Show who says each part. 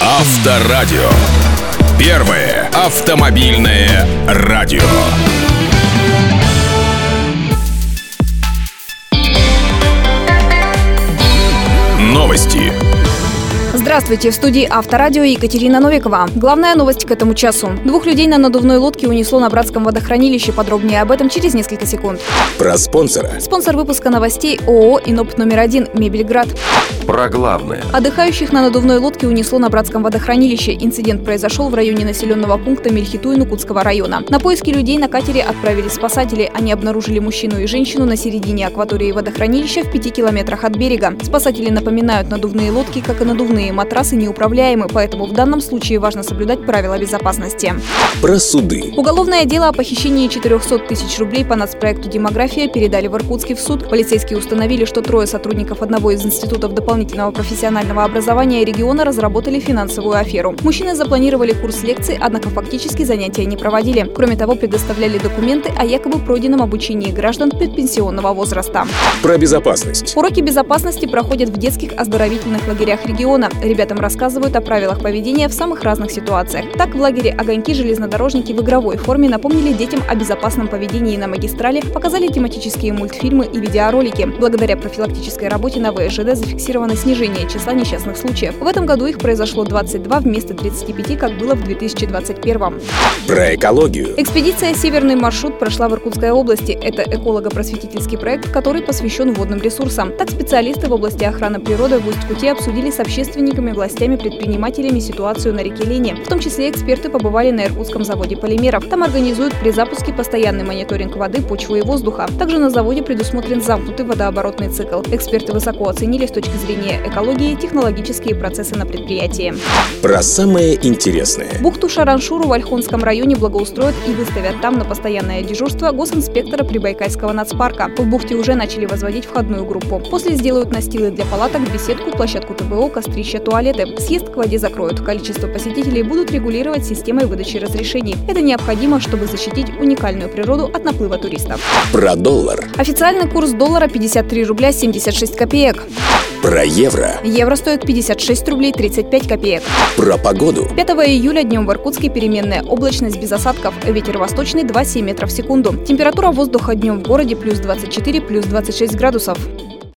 Speaker 1: Авторадио. Первое автомобильное радио. Новости.
Speaker 2: Здравствуйте, в студии Авторадио Екатерина Новикова. Главная новость к этому часу. 2 людей на надувной лодке унесло на Братском водохранилище. Подробнее об этом через несколько секунд.
Speaker 1: Про спонсора.
Speaker 2: Спонсор выпуска новостей ООО «Инопт номер 1» «Мебельград».
Speaker 3: Про главное.
Speaker 2: Отдыхающих на надувной лодке унесло на Братском водохранилище. Инцидент произошел в районе населенного пункта Мельхитуй Нукутского района. На поиски людей на катере отправились спасатели. Они обнаружили мужчину и женщину на середине акватории водохранилища в 5 километрах от берега. Спасатели напоминают, надувные лодки, как и надувные матрасы, неуправляемы, поэтому в данном случае важно соблюдать правила безопасности.
Speaker 1: Про суды.
Speaker 2: Уголовное дело о похищении 400 тысяч рублей по нацпроекту «Демография» передали в Иркутске в суд. Полицейские установили, что 3 сотрудников одного из институтов дополнительного профессионального образования региона разработали финансовую аферу. Мужчины запланировали курс лекций, однако фактически занятия не проводили. Кроме того, предоставляли документы о якобы пройденном обучении граждан предпенсионного возраста.
Speaker 1: Про безопасность.
Speaker 2: Уроки безопасности проходят в детских оздоровительных лагерях региона. Ребятам рассказывают о правилах поведения в самых разных ситуациях. Так, в лагере «Огоньки» железнодорожники в игровой форме напомнили детям о безопасном поведении на магистрали, показали тематические мультфильмы и видеоролики. Благодаря профилактической работе на ВСЖД зафиксировано снижение числа несчастных случаев. В этом году их произошло 22 вместо 35, как было в 2021.
Speaker 1: Про экологию.
Speaker 2: Экспедиция «Северный маршрут» прошла в Иркутской области. Это эколого-просветительский проект, который посвящен водным ресурсам. Так, специалисты в области охраны природы в Усть-Куте обсудили с общественниками, властями, предпринимателями ситуацию на реке Лени. В том числе эксперты побывали на Иркутском заводе полимеров. Там организуют при запуске постоянный мониторинг воды, почвы и воздуха. Также на заводе предусмотрен замкнутый водооборотный цикл. Эксперты высоко оценили с точки зрения экологии технологические процессы на предприятии.
Speaker 1: Про самое интересное.
Speaker 2: Бухту Шараншуру в Ольхонском районе благоустроят и выставят там на постоянное дежурство госинспектора Прибайкальского нацпарка. В бухте уже начали возводить входную группу. После сделают настилы для палаток, беседку, площадку ТБО, кострища, туалеты. Съезд к воде закроют. Количество посетителей будут регулировать системой выдачи разрешений. Это необходимо, чтобы защитить уникальную природу от наплыва туристов.
Speaker 1: Про доллар.
Speaker 2: Официальный курс доллара 53 рубля 76 копеек.
Speaker 1: Про евро.
Speaker 2: Евро стоит 56 рублей 35 копеек.
Speaker 1: Про погоду.
Speaker 2: 5 июля днем в Иркутске переменная облачность без осадков. Ветер восточный 2,7 метров в секунду. Температура воздуха днем в городе плюс 24, плюс 26 градусов.